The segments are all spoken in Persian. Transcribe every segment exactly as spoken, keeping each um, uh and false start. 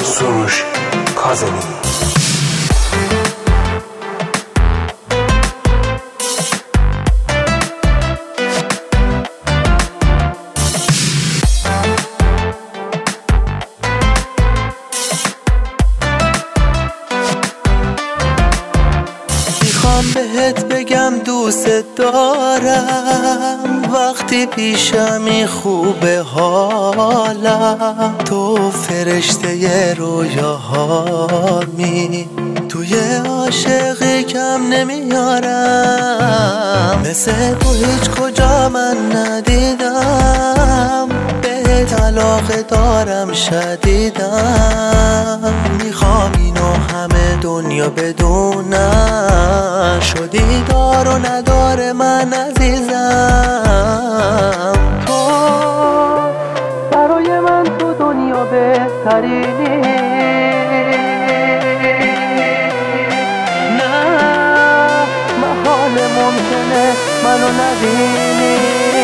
سروش کاظمی. میخوام بهت بگم دوست دارم، وقتی پیشمی خوبه حالم. تو فرشته رویاهامی، توی عاشقی کم نمیارم. مثل تو هیچ کجا من ندیدم، بهت علاقه دارم شدیدم. میخوام اینو همه دنیا بدونن، شدی دار و ندار من عزیزم. تو برای من تو دنیا بهترینی، نه محال ممکنه منو نبینی.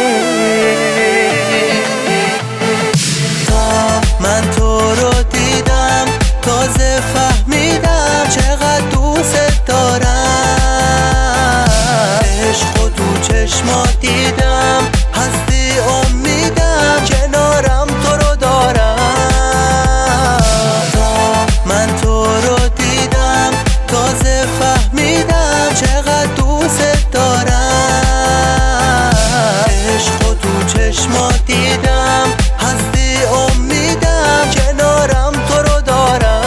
تا من تو رو دیدم تازه فهمیدم چقدر دوست دارم. عشق و تو چشمات دیدم، هستی امیدم، کنارم تو رو دارم. تا من تو رو دیدم تازه فهمیدم چقدر دوست دارم. عشق و تو چشمات دیدم، هستی امیدم، کنارم تو رو دارم.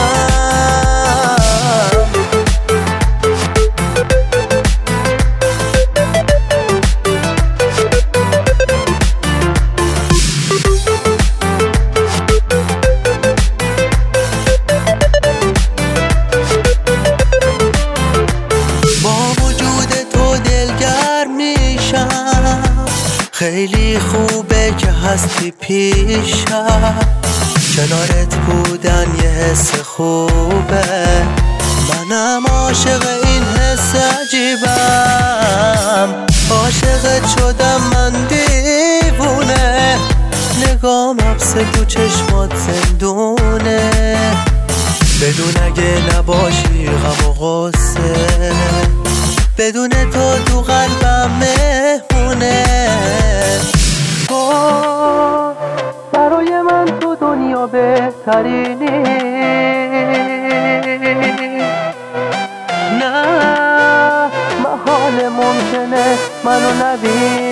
خیلی خوبه که هستی پیشم، کنارت بودن یه حس خوبه. منم عاشق این حس عجیبم، عاشقت شدم من دیوونه. نگام حبس تو چشمات زندونه، بدون اگه نباشی غم و غصه، بدون تو تو قلبم مهمونه. تو برای من تو دنیا بهترینی، نه محال ممکنه منو نبینی.